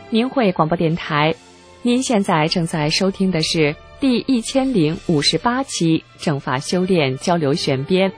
明慧广播电台，您现在正在收听的是第1058期正法修炼交流选编。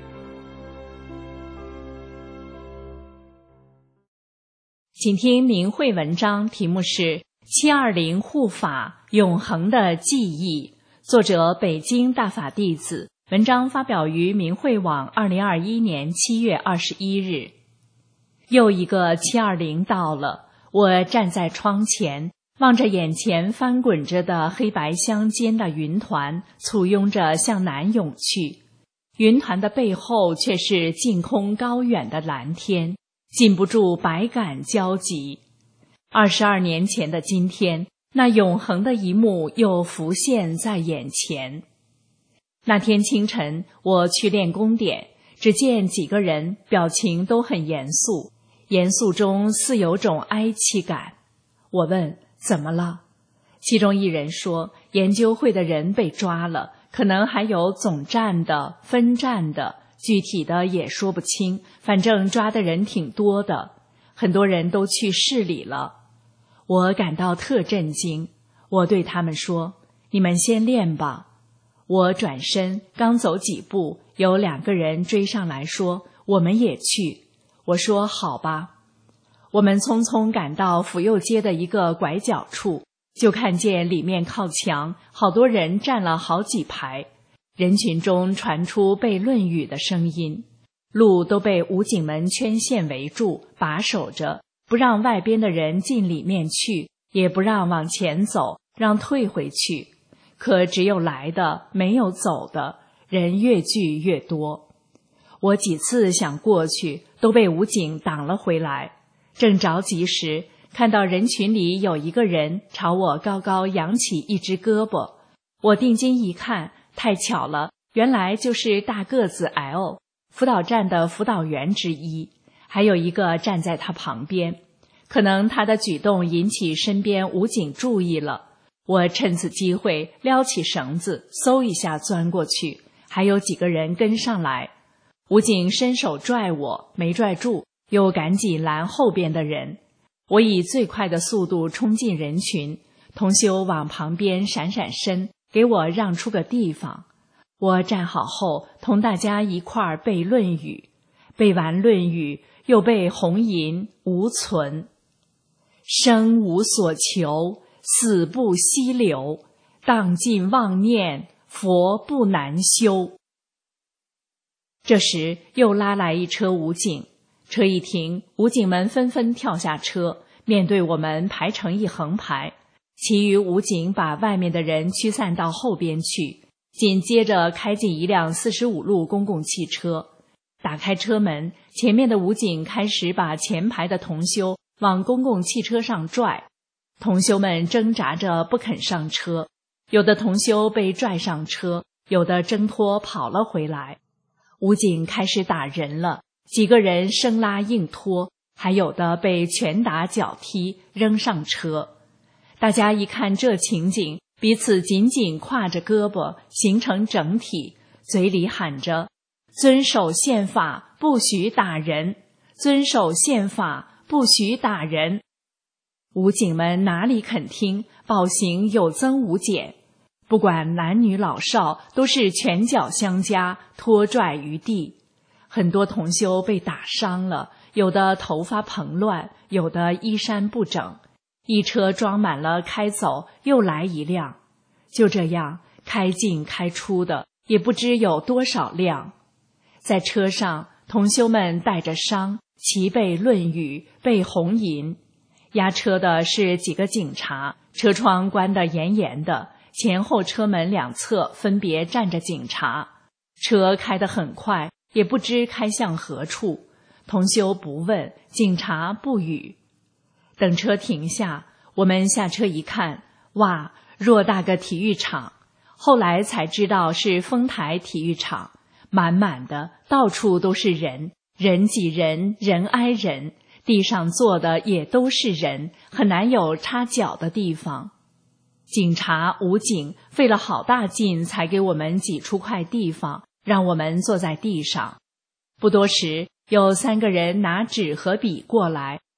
请听明慧文章，题目是720护法永恒的记忆，作者北京大法弟子，文章发表于明慧网2021年7月21日。又一个720到了，我站在窗前，望着眼前翻滚着的黑白相间的云团，簇拥着向南涌去。云团的背后却是净空高远的蓝天，禁不住百感交集。22年前的今天，那永恒的一幕又浮现在眼前。那天清晨，我去练功点，只见几个人表情都很严肃，严肃中似有种哀戚感。我问怎么了？其中一人说，研究会的人被抓了，可能还有总站的、分站的，具体的也说不清，反正抓的人挺多的，很多人都去市里了。我感到特震惊，我对他们说，你们先练吧。我转身刚走几步，有2个人追上来说，我们也去。我说好吧。我们匆匆赶到府右街的一个拐角处，就看见里面靠墙，好多人站了好几排，人群中传出背论语的声音，路都被武警们圈线围住，把守着，不让外边的人进里面去，也不让往前走，让退回去。可只有来的，没有走的，人越聚越多。我几次想过去，都被武警挡了回来。正着急时，看到人群里有一个人朝我高高扬起一只胳膊，我定睛一看，太巧了，原来就是大个子 L， 辅导站的辅导员之一，还有一个站在他旁边。可能他的举动引起身边武警注意了，我趁此机会撩起绳子，嗖一下钻过去，还有几个人跟上来。武警伸手拽我，没拽住，又赶紧拦后边的人。我以最快的速度冲进人群，同修往旁边闪闪身，给我让出个地方。我站好后，同大家一块儿背论语，背完论语，又背红吟无存。生无所求，死不息留，荡尽妄念，佛不难修。这时又拉来一车武警，车一停，武警们纷纷跳下车，面对我们排成一横排。其余武警把外面的人驱散到后边去，紧接着开进一辆45路公共汽车。打开车门，前面的武警开始把前排的同修往公共汽车上拽，同修们挣扎着不肯上车，有的同修被拽上车，有的挣脱跑了回来。武警开始打人了，几个人生拉硬拖，还有的被拳打脚踢扔上车。大家一看这情景，彼此紧紧挎着胳膊形成整体，嘴里喊着遵守宪法，不许打人，遵守宪法，不许打人。武警们哪里肯听，暴行有增无减，不管男女老少，都是拳脚相加，拖拽于地。很多同修被打伤了，有的头发蓬乱，有的衣衫不整。一车装满了开走，又来一辆，就这样开进开出的，也不知有多少辆。在车上，同修们带着伤，齐背论语，背红吟。押车的是几个警察，车窗关得严严的，前后车门两侧分别站着警察。车开得很快，也不知开向何处。同修不问，警察不语。等车停下，我们下车一看，哇，偌大个体育场。后来才知道是丰台体育场，满满的，到处都是人，人挤人，人挨人，地上坐的也都是人，很难有插脚的地方。警察、武警费了好大劲才给我们挤出块地方，让我们坐在地上。不多时，有3个人拿纸和笔过来，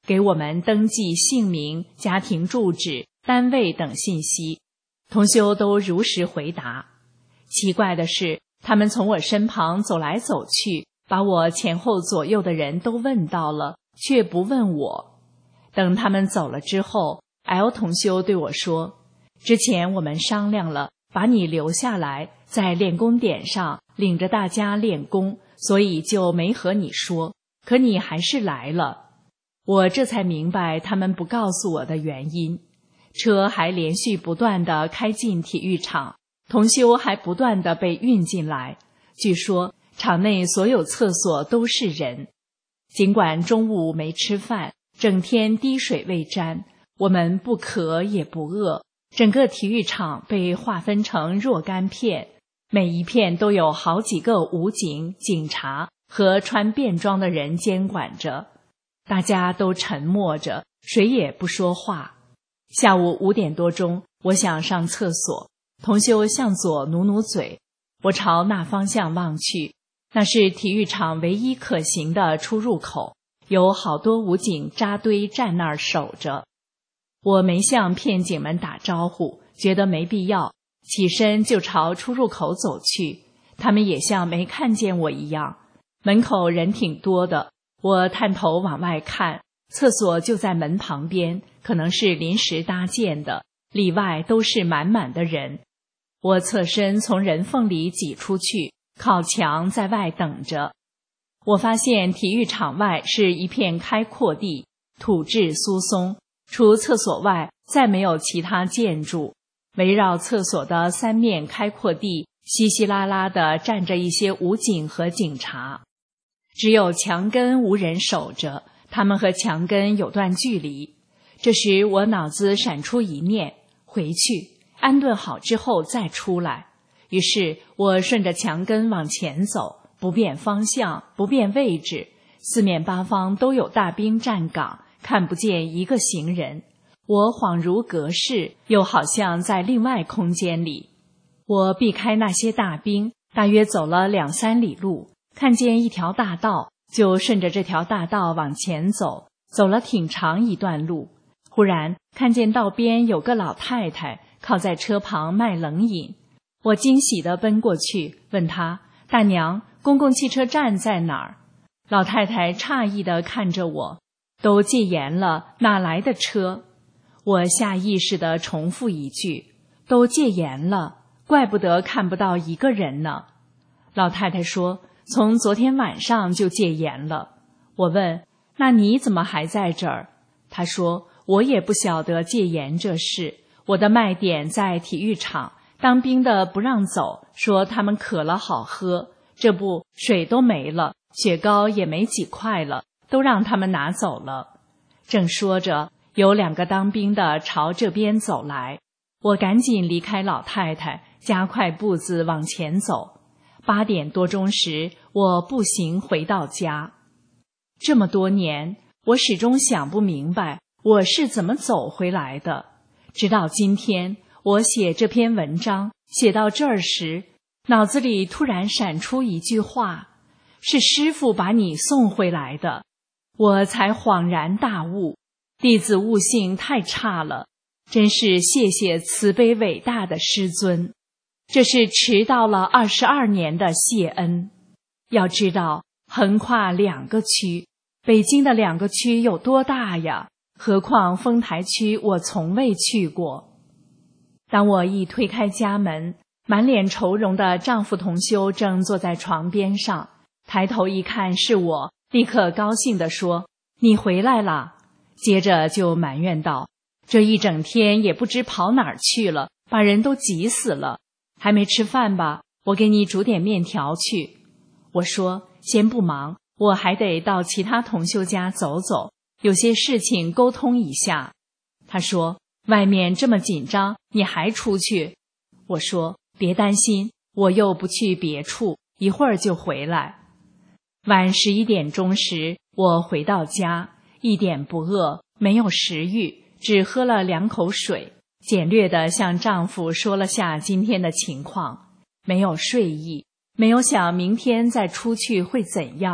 给我们登记姓名、家庭住址、单位等信息。同修都如实回答。奇怪的是，他们从我身旁走来走去，把我前后左右的人都问到了，却不问我。等他们走了之后， L 同修对我说，之前我们商量了，把你留下来，在练功点上领着大家练功，所以就没和你说，可你还是来了。我这才明白他们不告诉我的原因。车还连续不断地开进体育场，同修还不断地被运进来。据说场内所有厕所都是人。尽管中午没吃饭，整天滴水未沾，我们不渴也不饿。整个体育场被划分成若干片，每一片都有好几个武警、警察和穿便装的人监管着。大家都沉默着，谁也不说话。下午5点多钟，我想上厕所，同修向左努努嘴，我朝那方向望去，那是体育场唯一可行的出入口，有好多武警扎堆站那儿守着。我没向片警们打招呼，觉得没必要，起身就朝出入口走去，他们也像没看见我一样。门口人挺多的，我探头往外看，厕所就在门旁边，可能是临时搭建的，里外都是满满的人。我侧身从人缝里挤出去，靠墙在外等着。我发现体育场外是一片开阔地，土质疏松，除厕所外再没有其他建筑。围绕厕所的3面开阔地，稀稀拉拉地站着一些武警和警察，只有墙根无人守着，他们和墙根有段距离。这时我脑子闪出一念，回去安顿好之后再出来。于是我顺着墙根往前走，不变方向，不变位置，四面八方都有大兵站岗，看不见一个行人。我恍如隔世，又好像在另外空间里。我避开那些大兵，大约走了2-3里路，看见一条大道，就顺着这条大道往前走，走了挺长一段路。忽然看见道边有个老太太靠在车旁卖冷饮，我惊喜地奔过去，问她：大娘，公共汽车站在哪儿？老太太诧异地看着我，都戒严了，哪来的车？我下意识地重复一句，都戒严了，怪不得看不到一个人呢。老太太说，从昨天晚上就戒严了。我问，那你怎么还在这儿？她说，我也不晓得戒严这事，我的卖点在体育场，当兵的不让走，说他们渴了好喝，这不水都没了，雪糕也没几块了，都让他们拿走了。正说着，有2个当兵的朝这边走来，我赶紧离开老太太，加快步子往前走。8点多钟时，我步行回到家。这么多年，我始终想不明白我是怎么走回来的。直到今天，我写这篇文章写到这儿时，脑子里突然闪出一句话，是师父把你送回来的。我才恍然大悟，弟子悟性太差了，真是谢谢慈悲伟大的师尊，这是迟到了22年的谢恩。要知道，横跨2个区，北京的2个区有多大呀？何况丰台区我从未去过。当我一推开家门，满脸愁容的丈夫同修正坐在床边上，抬头一看是我，立刻高兴地说，你回来了。接着就埋怨道，这一整天也不知跑哪儿去了，把人都急死了。还没吃饭吧？我给你煮点面条去。我说，先不忙，我还得到其他同修家走走，有些事情沟通一下。他说，外面这么紧张，你还出去？我说，别担心，我又不去别处，一会儿就回来。晚11点钟时，我回到家，一点不饿，没有食欲，只喝了2口水，简略地向丈夫说了下今天的情况，没有睡意，没有想明天再出去会怎样，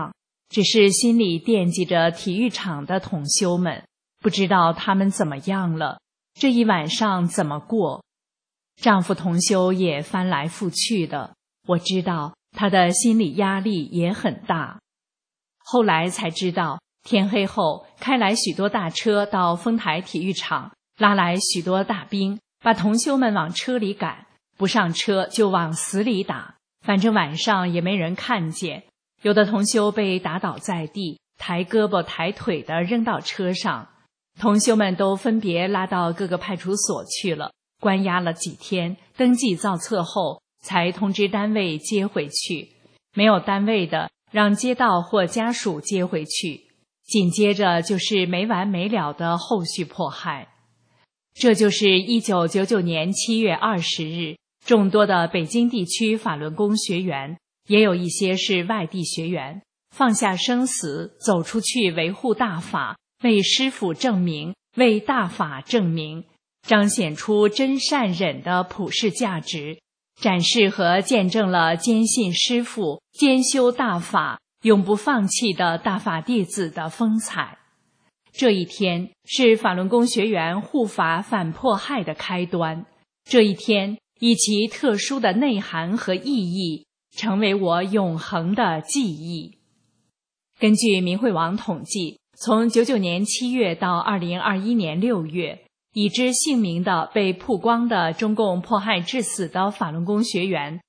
只是心里惦记着体育场的同修们，不知道他们怎么样了，这一晚上怎么过。丈夫同修也翻来覆去的，我知道他的心理压力也很大。后来才知道，天黑后开来许多大车到丰台体育场，拉来许多大兵，把同修们往车里赶，不上车就往死里打，反正晚上也没人看见。有的同修被打倒在地，抬胳膊抬腿的扔到车上，同修们都分别拉到各个派出所去了，关押了几天，登记造册后才通知单位接回去，没有单位的让街道或家属接回去，紧接着就是没完没了的后续迫害。这就是1999年7月20日，众多的北京地区法轮功学员，也有一些是外地学员，放下生死，走出去维护大法，为师父证明，为大法证明，彰显出真善忍的普世价值，展示和见证了坚信师父、坚修大法、永不放弃的大法弟子的风采。这一天是法轮功学员护法反迫害的开端，这一天以其特殊的内涵和意义，成为我永恒的记忆。根据明慧网统计，从99年7月到2021年6月，已知姓名的被曝光的中共迫害致死的法轮功学员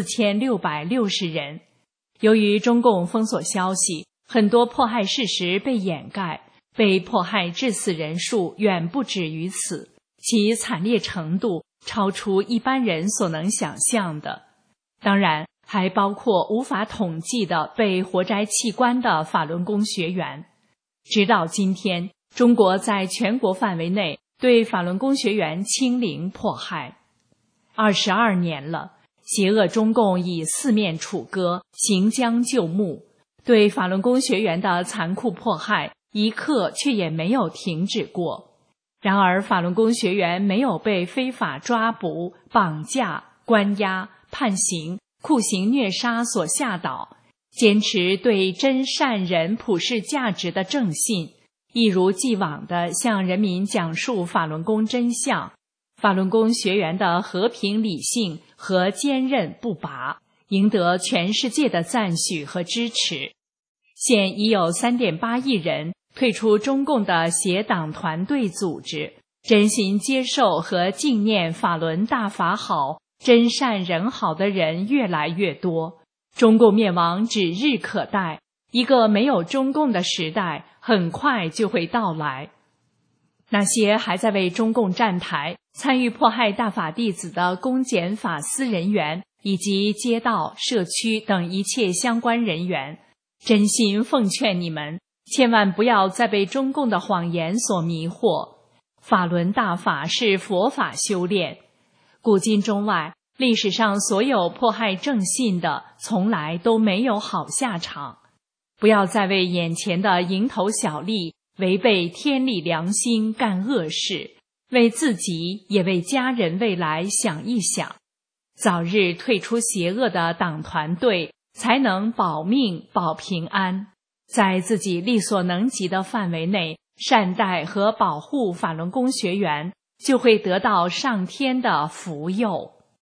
4660人。由于中共封锁消息，很多迫害事实被掩盖，被迫害致死人数远不止于此，其惨烈程度超出一般人所能想象的。当然，还包括无法统计的被活摘器官的法轮功学员。直到今天，中国在全国范围内对法轮功学员清零迫害。22年了，邪恶中共以四面楚歌，行将就木，对法轮功学员的残酷迫害一刻却也没有停止过。然而法轮功学员没有被非法抓捕、绑架、关押、判刑、酷刑虐杀所吓倒，坚持对真善忍普世价值的正信，一如既往地向人民讲述法轮功真相，法轮功学员的和平理性和坚韧不拔，赢得全世界的赞许和支持。现已有 3.8 亿人退出中共的邪党团队组织，真心接受和纪念法轮大法好、真善人好的人越来越多，中共灭亡指日可待，一个没有中共的时代很快就会到来。那些还在为中共站台、参与迫害大法弟子的公检法司人员以及街道、社区等一切相关人员，真心奉劝你们，千万不要再被中共的谎言所迷惑。法轮大法是佛法修炼，古今中外，历史上所有迫害正信的，从来都没有好下场。不要再为眼前的蝇头小利，违背天理良心干恶事，为自己也为家人未来想一想，早日退出邪恶的党团队，才能保命保平安，在自己力所能及的范围内善待和保护法轮功学员，就会得到上天的福佑。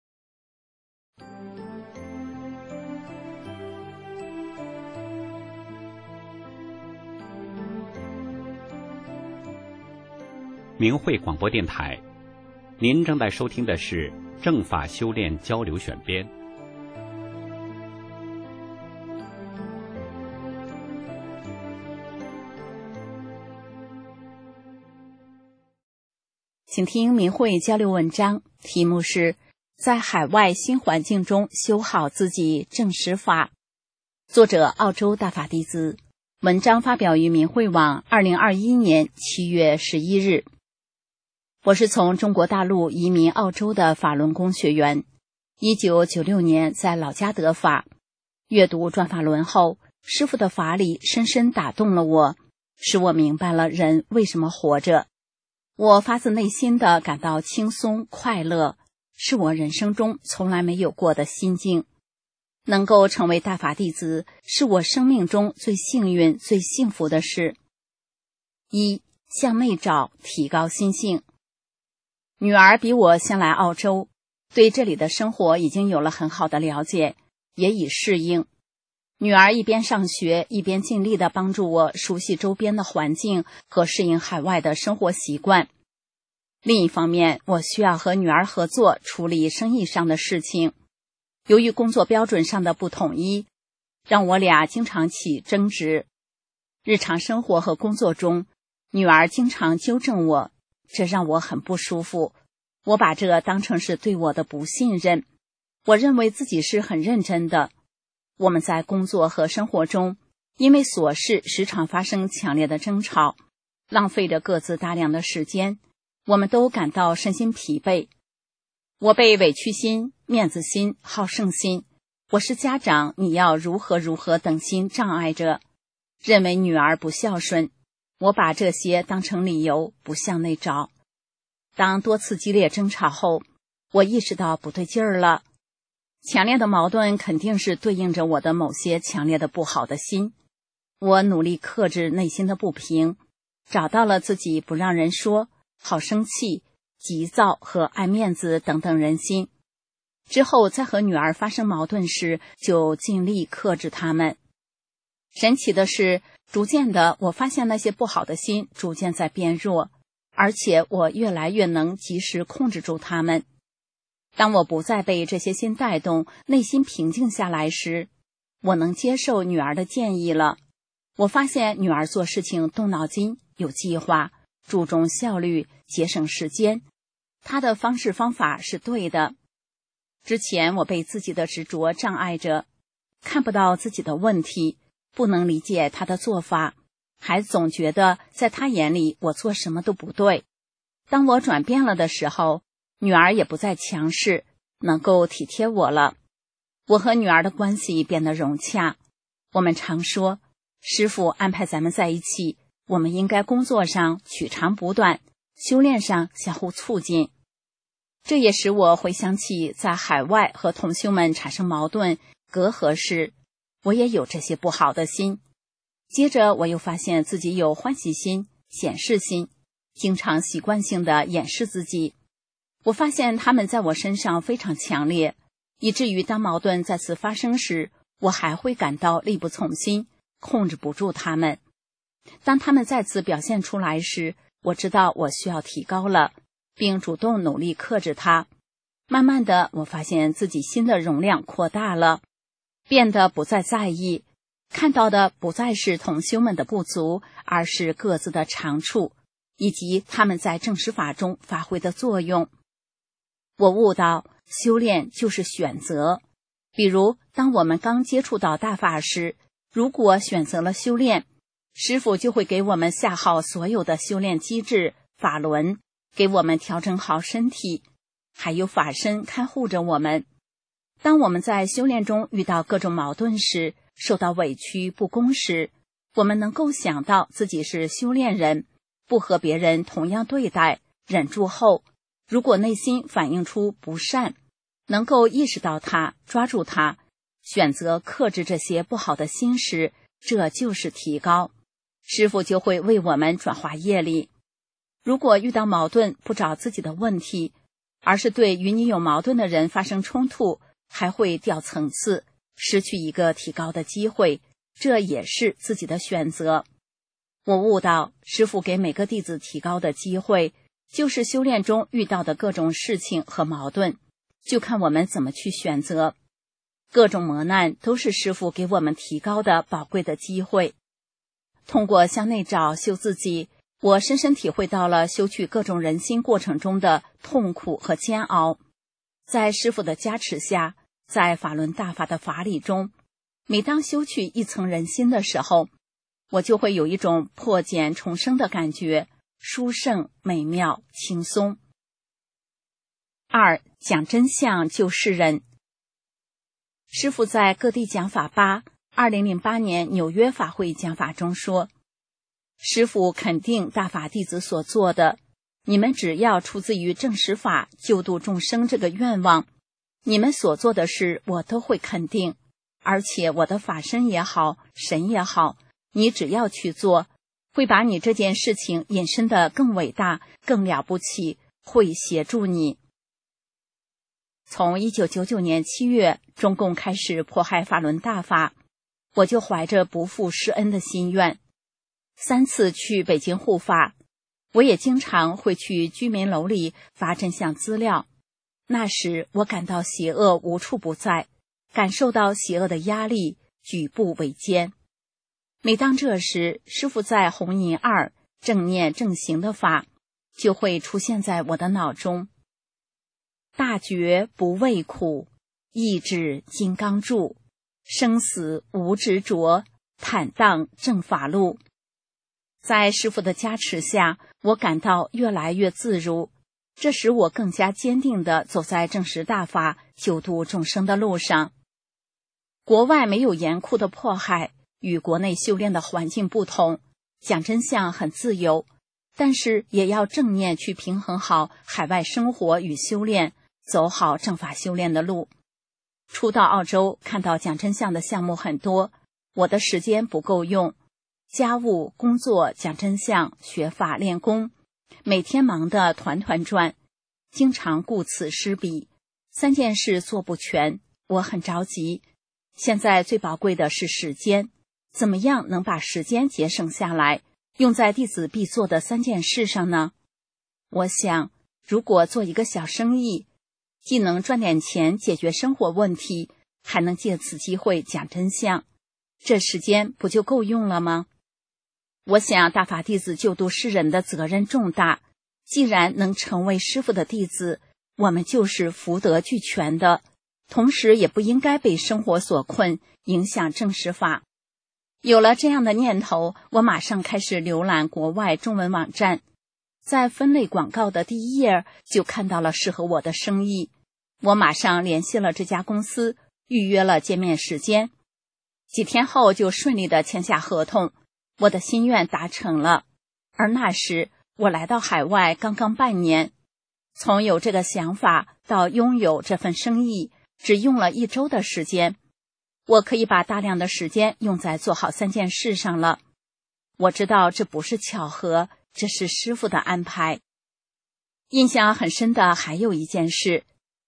明慧广播电台，您正在收听的是正法修炼交流选编。 请听明慧交流文章，题目是在海外新环境中修好自己正实法，作者澳洲大法弟子，文章发表于明慧网2021年7月11日。我是从中国大陆移民澳洲的法轮功学员，1996年在老家得法，阅读转法轮后，师父的法理深深打动了我，使我明白了人为什么活着。我发自内心地感到轻松快乐，是我人生中从来没有过的心境。 能够成为大法弟子，是我生命中最幸运、最幸福的事。一、向内找，提高心性。女儿比我先来澳洲，对这里的生活已经有了很好的了解，也已适应。女儿一边上学，一边尽力地帮助我熟悉周边的环境和适应海外的生活习惯。另一方面，我需要和女儿合作处理生意上的事情。由于工作标准上的不统一，让我俩经常起争执。日常生活和工作中，女儿经常纠正我，这让我很不舒服。我把这当成是对我的不信任。我认为自己是很认真的。我们在工作和生活中，因为琐事时常发生强烈的争吵，浪费着各自大量的时间，我们都感到身心疲惫。我被委屈心、面子心、好胜心，我是家长，你要如何等心障碍着，认为女儿不孝顺。我把这些当成理由，不向内找。当多次激烈争吵后，我意识到不对劲儿了。强烈的矛盾肯定是对应着我的某些强烈的不好的心。我努力克制内心的不平，找到了自己不让人说、好生气、急躁和爱面子等等人心。之后在和女儿发生矛盾时，就尽力克制他们。神奇的是，逐渐的我发现那些不好的心逐渐在变弱，而且我越来越能及时控制住他们。当我不再被这些心带动，内心平静下来时，我能接受女儿的建议了。我发现女儿做事情动脑筋，有计划，注重效率，节省时间。她的方式方法是对的。之前我被自己的执着障碍着，看不到自己的问题，不能理解她的做法，还总觉得在她眼里我做什么都不对。当我转变了的时候，女儿也不再强势，能够体贴我了。我和女儿的关系变得融洽。我们常说，师父安排咱们在一起，我们应该工作上取长补短，修炼上相互促进。这也使我回想起在海外和同修们产生矛盾、隔阂时，我也有这些不好的心。接着我又发现自己有欢喜心、显示心，经常习惯性的掩饰自己。我发现他们在我身上非常强烈，以至于当矛盾再次发生时，我还会感到力不从心，控制不住他们。当他们再次表现出来时，我知道我需要提高了，并主动努力克制它。慢慢的，我发现自己心的容量扩大了，变得不再在意，看到的不再是同修们的不足，而是各自的长处，以及他们在正实法中发挥的作用。我悟到，修炼就是选择。比如，当我们刚接触到大法时，如果选择了修炼，师父就会给我们下好所有的修炼机制、法轮，给我们调整好身体，还有法身看护着我们。当我们在修炼中遇到各种矛盾时，受到委屈、不公时，我们能够想到自己是修炼人，不和别人同样对待，忍住后，如果内心反映出不善，能够意识到它，抓住它，选择克制这些不好的心时，这就是提高。师父就会为我们转化业力。如果遇到矛盾不找自己的问题，而是对与你有矛盾的人发生冲突，还会掉层次，失去一个提高的机会，这也是自己的选择。我悟到，师父给每个弟子提高的机会，就是修炼中遇到的各种事情和矛盾，就看我们怎么去选择。各种磨难都是师父给我们提高的宝贵的机会。通过向内找修自己，我深深体会到了修去各种人心过程中的痛苦和煎熬。在师父的加持下，在法轮大法的法理中，每当修去一层人心的时候，我就会有一种破茧重生的感觉，殊胜、美妙、轻松。二、讲真相救世人。师父在各地讲法8 2008年纽约法会讲法中说，师父肯定大法弟子所做的，你们只要出自于正实法救度众生这个愿望，你们所做的事我都会肯定， 而且我的法身也好，神也好，你只要去做，会把你这件事情引申得更伟大、更了不起，会协助你。从1999年7月，中共开始迫害法轮大法，我就怀着不负师恩的心愿，3次去北京护法。我也经常会去居民楼里发真相资料。那时我感到邪恶无处不在，感受到邪恶的压力，举步维艰。每当这时，师父在弘引2正念正行的法，就会出现在我的脑中。大觉不畏苦，意志金刚柱，生死无执着，坦荡正法路。在师父的加持下，我感到越来越自如，这使我更加坚定地走在正实大法救度众生的路上。国外没有严酷的迫害，与国内修炼的环境不同，讲真相很自由，但是也要正念去平衡好海外生活与修炼，走好正法修炼的路。初到澳洲，看到讲真相的项目很多，我的时间不够用，家务、工作、讲真相、学法、练功，每天忙得团团转，经常顾此失彼，3件事做不全，我很着急。现在最宝贵的是时间，怎么样能把时间节省下来，用在弟子必做的3件事上呢？我想，如果做一个小生意，既能赚点钱解决生活问题，还能借此机会讲真相，这时间不就够用了吗？我想大法弟子救度世人的责任重大，既然能成为师父的弟子，我们就是福德俱全的，同时也不应该被生活所困，影响正实法。有了这样的念头，我马上开始浏览国外中文网站，在分类广告的第1页就看到了适合我的生意，我马上联系了这家公司，预约了见面时间。几天后就顺利地签下合同，我的心愿达成了。而那时我来到海外刚刚半年，从有这个想法到拥有这份生意，只用了1周的时间。我可以把大量的时间用在做好3件事上了。我知道这不是巧合，这是师父的安排。印象很深的还有一件事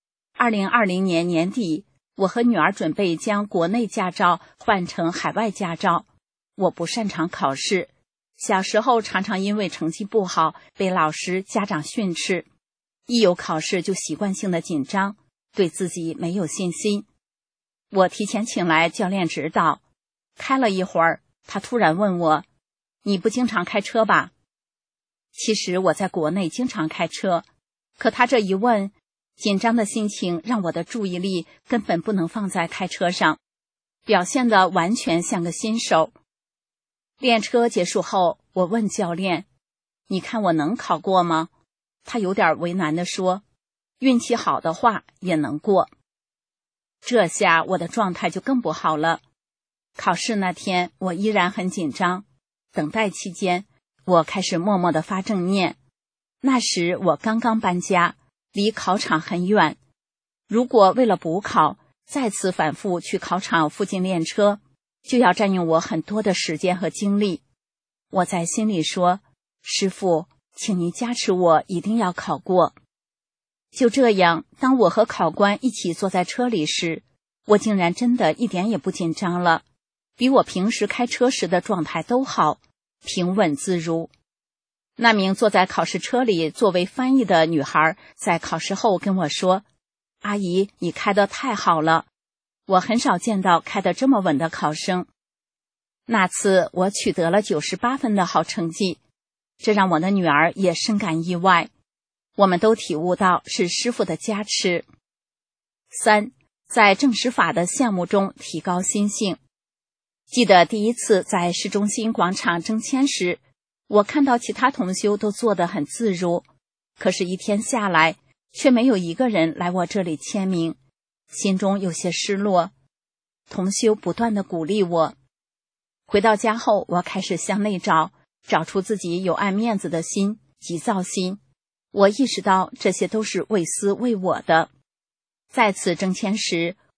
，2020年年底，我和女儿准备将国内驾照换成海外驾照。我不擅长考试，小时候常常因为成绩不好被老师、家长训斥，一有考试就习惯性的紧张，对自己没有信心。我提前请来教练指导，开了一会儿，他突然问我：“你不经常开车吧？”其实我在国内经常开车，可他这一问，紧张的心情让我的注意力根本不能放在开车上，表现得完全像个新手。练车结束后，我问教练：“你看我能考过吗？”他有点为难地说：“运气好的话也能过。”这下我的状态就更不好了。考试那天我依然很紧张，等待期间我开始默默地发正念。那时我刚刚搬家，离考场很远，如果为了补考再次反复去考场附近练车，就要占用我很多的时间和精力。我在心里说：“师父，请您加持我一定要考过。”就这样，当我和考官一起坐在车里时，我竟然真的一点也不紧张了，比我平时开车时的状态都好，平稳自如。那名坐在考试车里作为翻译的女孩在考试后跟我说：“阿姨，你开得太好了，我很少见到开得这么稳的考生。”那次我取得了98分的好成绩，这让我的女儿也深感意外。我们都体悟到是师父的加持。3，在正实法的项目中提高心性。记得第一次在市中心广场征签时，我看到其他同修都做得很自如，可是一天下来，却没有一个人来我这里签名，心中有些失落。同修不断地鼓励我。回到家后，我开始向内找出自己有爱面子的心、急躁心。我意识到这些都是为私为我的。再次征签时，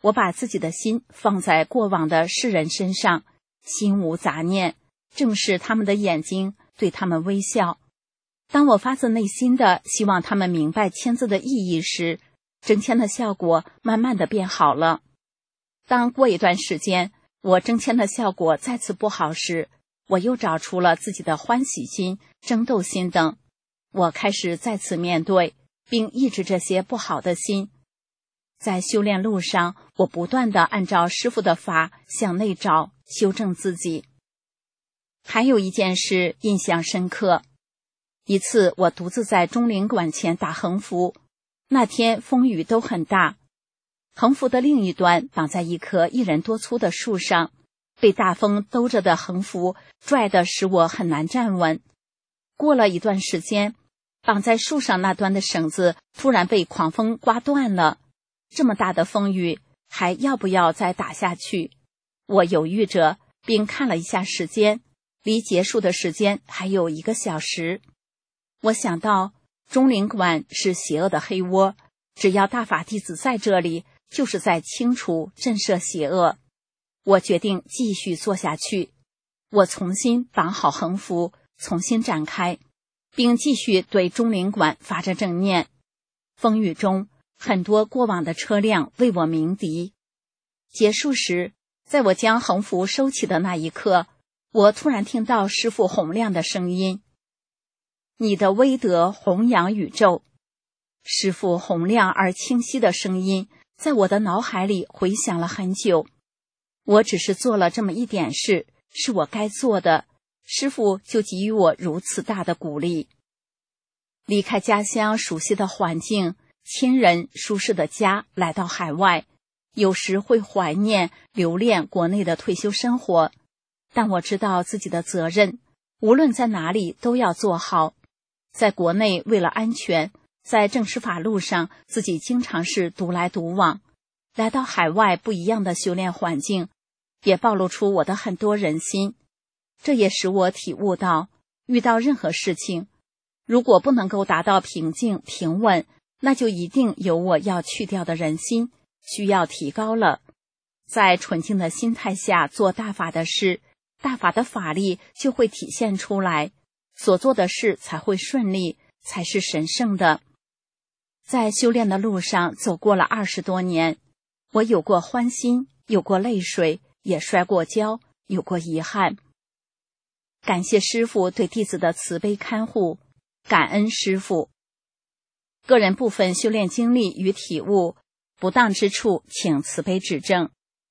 我把自己的心放在过往的世人身上，心无杂念，正视他们的眼睛，对他们微笑。当我发自内心的希望他们明白签字的意义时，征签的效果慢慢的变好了。当过一段时间，我征签的效果再次不好时，我又找出了自己的欢喜心、争斗心等。我开始再次面对并抑制这些不好的心。在修炼路上，我不断地按照师父的法向内找，修正自己。还有一件事印象深刻。一次我独自在钟灵馆前打横幅，那天风雨都很大，横幅的另一端绑在一棵1人多粗的树上，被大风兜着的横幅拽得使我很难站稳。过了一段时间，绑在树上那端的绳子突然被狂风刮断了。这么大的风雨，还要不要再打下去？我犹豫着，并看了一下时间，离结束的时间还有1个小时。我想到钟灵馆是邪恶的黑窝，只要大法弟子在这里，就是在清除震慑邪恶。我决定继续做下去。我重新绑好横幅，重新展开，并继续对钟灵馆发着正念。风雨中，很多过往的车辆为我鸣笛。结束时，在我将横幅收起的那一刻，我突然听到师父洪亮的声音：你的威德弘扬宇宙。师父洪亮而清晰的声音在我的脑海里回响了很久。我只是做了这么一点事，是我该做的，师父就给予我如此大的鼓励。离开家乡熟悉的环境，亲人舒适的家，来到海外，有时会怀念留恋国内的退休生活，但我知道自己的责任，无论在哪里都要做好。在国内为了安全，在正式法路上自己经常是独来独往，来到海外不一样的修炼环境，也暴露出我的很多人心。这也使我体悟到，遇到任何事情，如果不能够达到平静平稳，那就一定有我要去掉的人心，需要提高了。在纯净的心态下做大法的事，大法的法力就会体现出来，所做的事才会顺利，才是神圣的。在修炼的路上走过了20多年，我有过欢心，有过泪水，也摔过跤，有过遗憾。感谢师父对弟子的慈悲看护，感恩师父。个人部分修炼经历与体悟，不当之处请慈悲指正。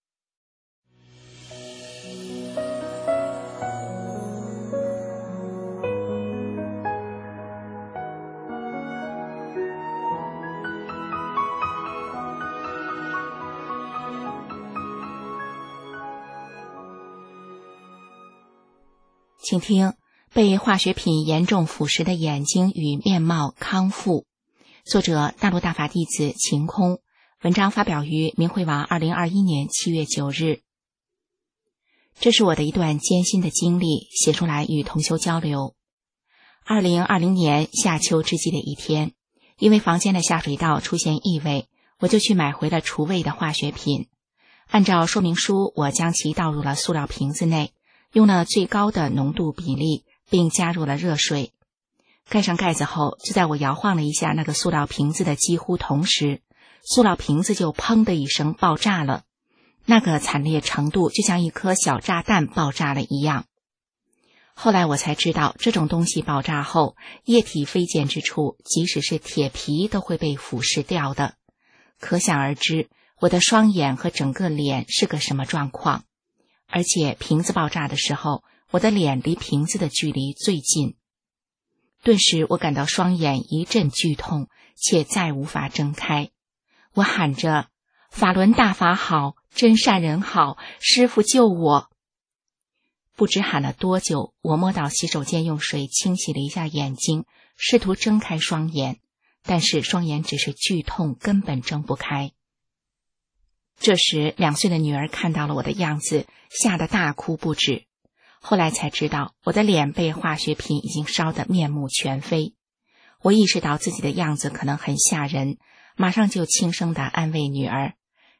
请听被化学品严重腐蚀的眼睛与面貌康复。作者大陆大法弟子晴空，文章发表于明慧网2021年7月9日。这是我的一段艰辛的经历，写出来与同修交流。2020年夏秋之际的一天，因为房间的下水道出现异味，我就去买回了除味的化学品。按照说明书，我将其倒入了塑料瓶子内，用了最高的浓度比例，并加入了热水。盖上盖子后，就在我摇晃了一下那个塑料瓶子的几乎同时，塑料瓶子就砰的一声爆炸了。那个惨烈程度就像一颗小炸弹爆炸了一样。后来我才知道，这种东西爆炸后，液体飞溅之处，即使是铁皮都会被腐蚀掉的。可想而知，我的双眼和整个脸是个什么状况。而且瓶子爆炸的时候，我的脸离瓶子的距离最近。顿时我感到双眼一阵剧痛，且再无法睁开。我喊着：法轮大法好，真善人好，师父救我！不知喊了多久，我摸到洗手间用水清洗了一下眼睛，试图睁开双眼，但是双眼只是剧痛，根本睁不开。这时2岁的女儿看到了我的样子，吓得大哭不止。后来才知道，我的脸被化学品已经烧得面目全非。我意识到自己的样子可能很吓人，马上就轻声地安慰女儿：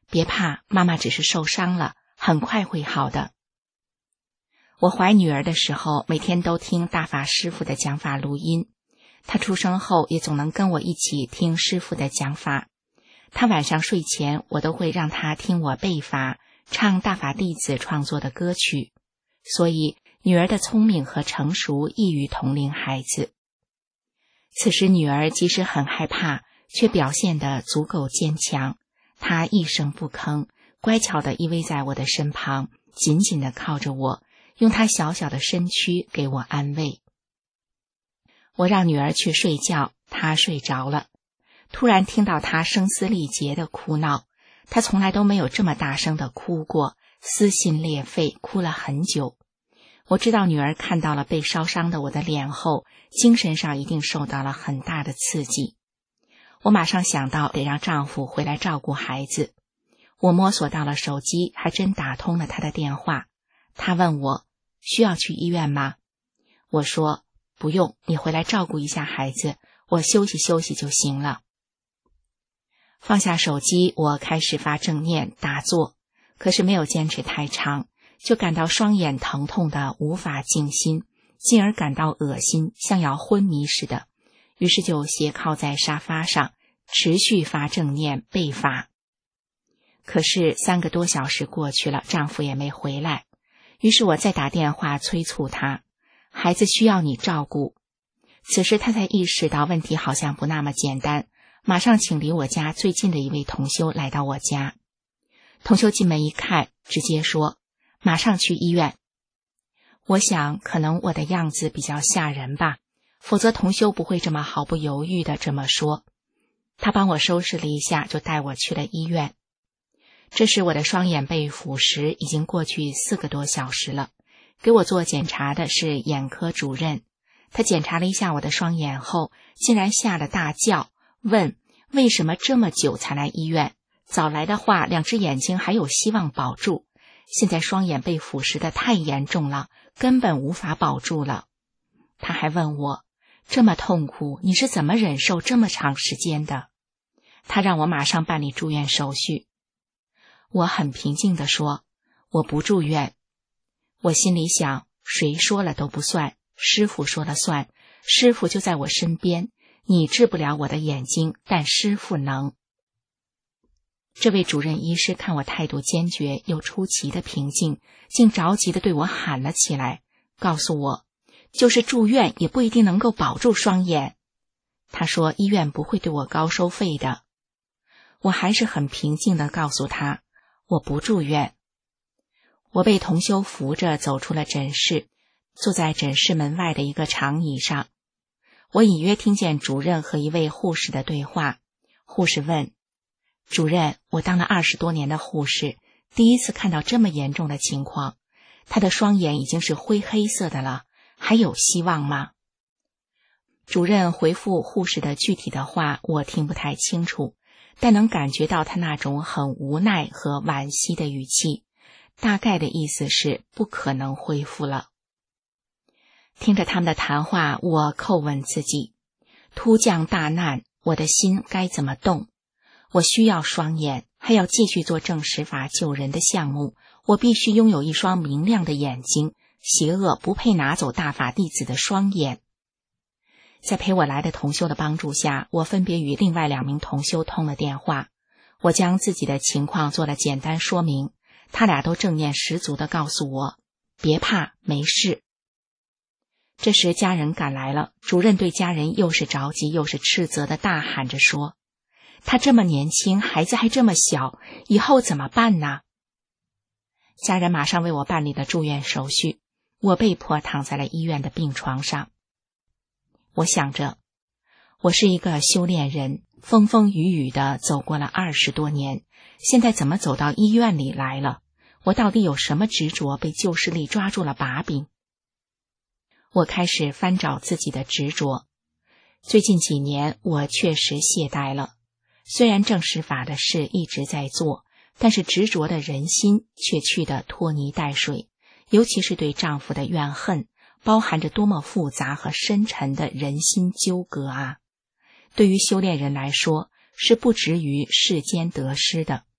别怕，妈妈只是受伤了，很快会好的。我怀女儿的时候，每天都听大法师父的讲法录音，她出生后也总能跟我一起听师父的讲法。她晚上睡前，我都会让她听我背法，唱大法弟子创作的歌曲，所以女儿的聪明和成熟异于同龄孩子。此时女儿即使很害怕，却表现得足够坚强，她一声不吭，乖巧地依偎在我的身旁，紧紧地靠着我，用她小小的身躯给我安慰。我让女儿去睡觉，她睡着了。突然听到她声嘶力竭的哭闹，她从来都没有这么大声地哭过，撕心裂肺，哭了很久。我知道女儿看到了被烧伤的我的脸后，精神上一定受到了很大的刺激。我马上想到得让丈夫回来照顾孩子。我摸索到了手机，还真打通了他的电话。他问我需要去医院吗？我说不用，你回来照顾一下孩子，我休息休息就行了。放下手机，我开始发正念打坐，可是没有坚持太长，就感到双眼疼痛的无法静心，进而感到恶心，像要昏迷似的，于是就斜靠在沙发上，持续发正念背法。可是3个多小时过去了，丈夫也没回来，于是我再打电话催促他，孩子需要你照顾。此时他才意识到问题好像不那么简单，马上请离我家最近的一位同修来到我家。同修进门一看，直接说马上去医院。我想可能我的样子比较吓人吧，否则同修不会这么毫不犹豫地这么说。他帮我收拾了一下，就带我去了医院。这时我的双眼被腐蚀，已经过去4个多小时了。给我做检查的是眼科主任，他检查了一下我的双眼后，竟然吓了大叫，问为什么这么久才来医院？早来的话，2只眼睛还有希望保住，现在双眼被腐蚀得太严重了，根本无法保住了。他还问我，这么痛苦，你是怎么忍受这么长时间的？他让我马上办理住院手续。我很平静地说，我不住院。我心里想，谁说了都不算，师父说了算，师父就在我身边，你治不了我的眼睛，但师父能。这位主任医师看我态度坚决又出奇的平静，竟着急地对我喊了起来，告诉我就是住院也不一定能够保住双眼。他说医院不会对我高收费的。我还是很平静地告诉他，我不住院。我被同修扶着走出了诊室，坐在诊室门外的一个长椅上。我隐约听见主任和一位护士的对话。护士问，主任，我当了20多年的护士，第一次看到这么严重的情况，他的双眼已经是灰黑色的了，还有希望吗？主任回复护士的具体的话我听不太清楚，但能感觉到他那种很无奈和惋惜的语气，大概的意思是不可能恢复了。听着他们的谈话，我叩问自己，突降大难，我的心该怎么动？我需要双眼，还要继续做正实法救人的项目，我必须拥有一双明亮的眼睛，邪恶不配拿走大法弟子的双眼。在陪我来的同修的帮助下，我分别与另外2名同修通了电话，我将自己的情况做了简单说明，他俩都正念十足地告诉我，别怕，没事。这时家人赶来了，主任对家人又是着急又是斥责地大喊着说，他这么年轻，孩子还这么小，以后怎么办呢？家人马上为我办理了住院手续，我被迫躺在了医院的病床上。我想着，我是一个修炼人，风风雨雨地走过了20多年，现在怎么走到医院里来了？我到底有什么执着被旧势力抓住了把柄？我开始翻找自己的执着。最近几年我确实懈怠了，虽然正实法的事一直在做，但是执着的人心却去得拖泥带水，尤其是对丈夫的怨恨，包含着多么复杂和深沉的人心纠葛啊！对于修炼人来说，是不止于世间得失的，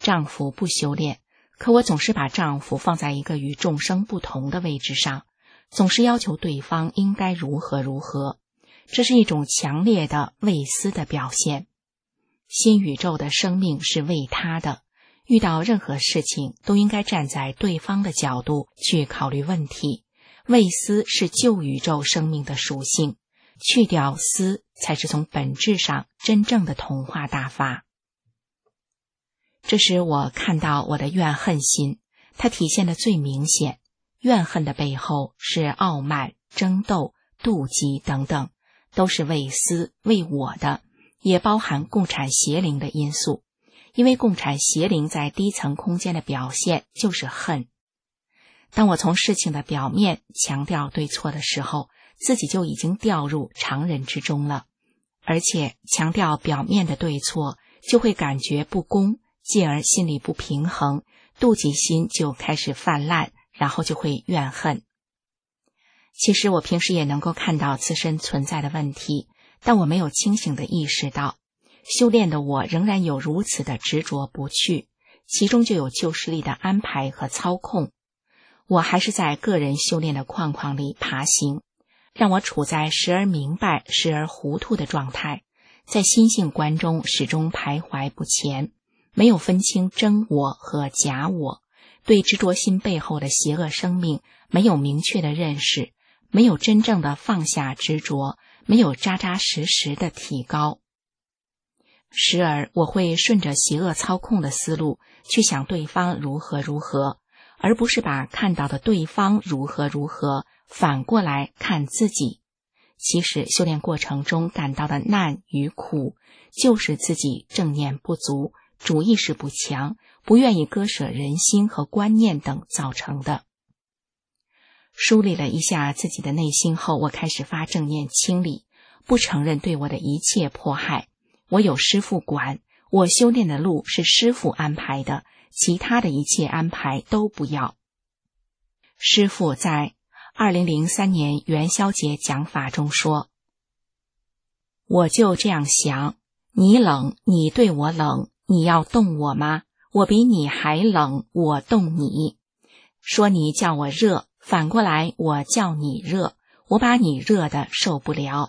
丈夫不修炼，可我总是把丈夫放在一个与众生不同的位置上，总是要求对方应该如何如何，这是一种强烈的为私的表现。新宇宙的生命是为他的，遇到任何事情都应该站在对方的角度去考虑问题。为私是旧宇宙生命的属性，去掉私才是从本质上真正的同化大法。这时我看到我的怨恨心，它体现得最明显。怨恨的背后是傲慢、争斗、妒忌等等，都是为私为我的，也包含共产邪灵的因素。因为共产邪灵在低层空间的表现就是恨。当我从事情的表面强调对错的时候，自己就已经掉入常人之中了，而且强调表面的对错，就会感觉不公，进而心里不平衡，妒忌心就开始泛滥，然后就会怨恨。其实我平时也能够看到自身存在的问题，但我没有清醒地意识到，修炼的我仍然有如此的执着不去，其中就有旧势力的安排和操控。我还是在个人修炼的框框里爬行，让我处在时而明白时而糊涂的状态，在心性观中始终徘徊不前，没有分清真我和假我，对执着心背后的邪恶生命没有明确的认识，没有真正的放下执着，没有扎扎实实的提高。时而我会顺着邪恶操控的思路去想对方如何如何，而不是把看到的对方如何如何反过来看自己。其实修炼过程中感到的难与苦，就是自己正念不足，主意识不强，不愿意割舍人心和观念等造成的。梳理了一下自己的内心后，我开始发正念清理，不承认对我的一切迫害。我有师父管，我修炼的路是师父安排的，其他的一切安排都不要。师父在2003年元宵节讲法中说，我就这样想，你冷，你对我冷，你要动我吗？我比你还冷，我动你。说你叫我热，反过来我叫你热，我把你热的受不了。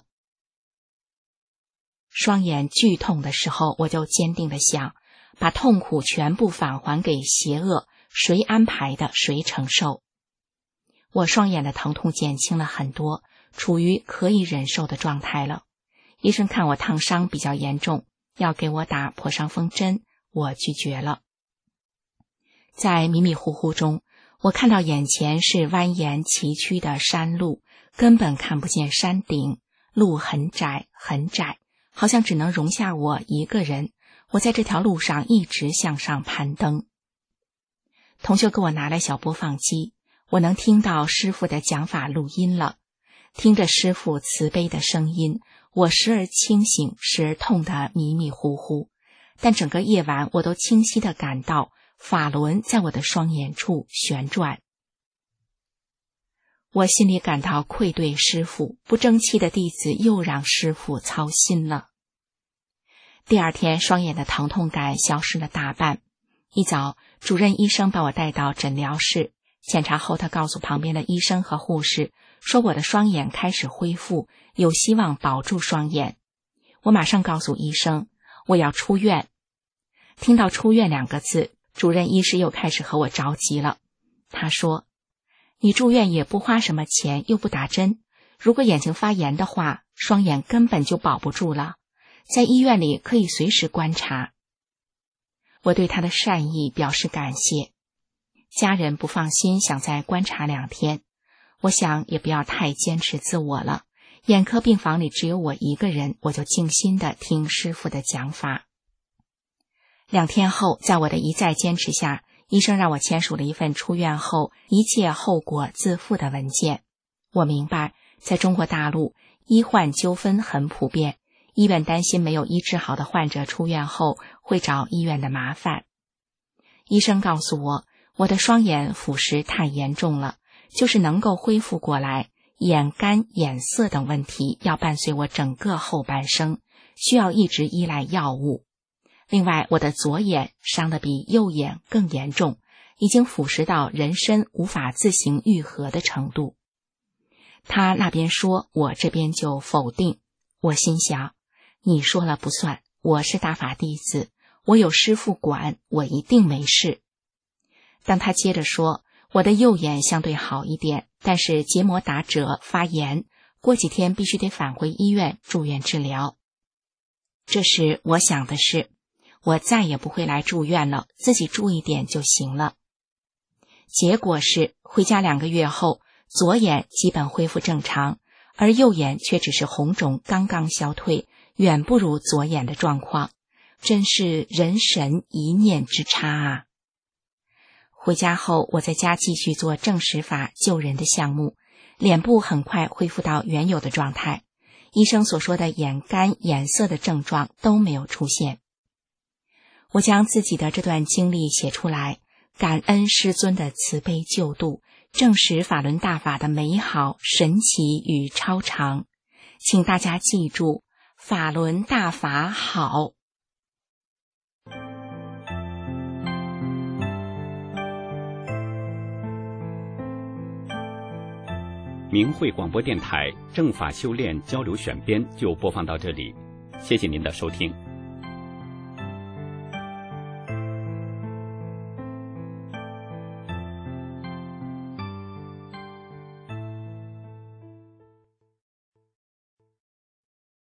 双眼剧痛的时候，我就坚定地想，把痛苦全部返还给邪恶，谁安排的谁承受。我双眼的疼痛减轻了很多，处于可以忍受的状态了。医生看我烫伤比较严重，要给我打破伤风针，我拒绝了。在迷迷糊糊中，我看到眼前是蜿蜒崎岖的山路，根本看不见山顶，路很窄很窄，好像只能容下我一个人。我在这条路上一直向上攀登。同学给我拿来小播放机，我能听到师父的讲法录音了。听着师父慈悲的声音，我时而清醒，时而痛得迷迷糊糊，但整个夜晚我都清晰地感到法轮在我的双眼处旋转。我心里感到愧对师父，不争气的弟子又让师父操心了。第二天双眼的疼痛感消失了大半。一早主任医生把我带到诊疗室，检查后他告诉旁边的医生和护士，说我的双眼开始恢复，有希望保住双眼。我马上告诉医生，我要出院。听到出院2个字，主任医师又开始和我着急了。他说，你住院也不花什么钱，又不打针，如果眼睛发炎的话，双眼根本就保不住了，在医院里可以随时观察。我对他的善意表示感谢。家人不放心，想再观察2天，我想也不要太坚持自我了。眼科病房里只有我一个人，我就静心地听师父的讲法。2天后，在我的一再坚持下，医生让我签署了一份出院后一切后果自负的文件。我明白，在中国大陆，医患纠纷很普遍，医院担心没有医治好的患者出院后会找医院的麻烦。医生告诉我，我的双眼腐蚀太严重了，就是能够恢复过来，眼干、眼涩等问题要伴随我整个后半生，需要一直依赖药物。 另外，我的左眼伤得比右眼更严重，已经腐蚀到人身无法自行愈合的程度。他那边说，我这边就否定。我心想，你说了不算，我是大法弟子，我有师父管，我一定没事。当他接着说，我的右眼相对好一点，但是结膜打褶发炎，过几天必须得返回医院住院治疗。这时我想的是，我再也不会来住院了，自己注意点就行了。结果是回家2个月后，左眼基本恢复正常，而右眼却只是红肿刚刚消退，远不如左眼的状况，真是人神一念之差啊！回家后，我在家继续做正实法救人的项目，脸部很快恢复到原有的状态，医生所说的眼干眼涩的症状都没有出现。我将自己的这段经历写出来，感恩师尊的慈悲救度，证实法轮大法的美好、神奇与超常。请大家记住，法轮大法好。 明慧广播电台正法修炼交流选编就播放到这里，谢谢您的收听。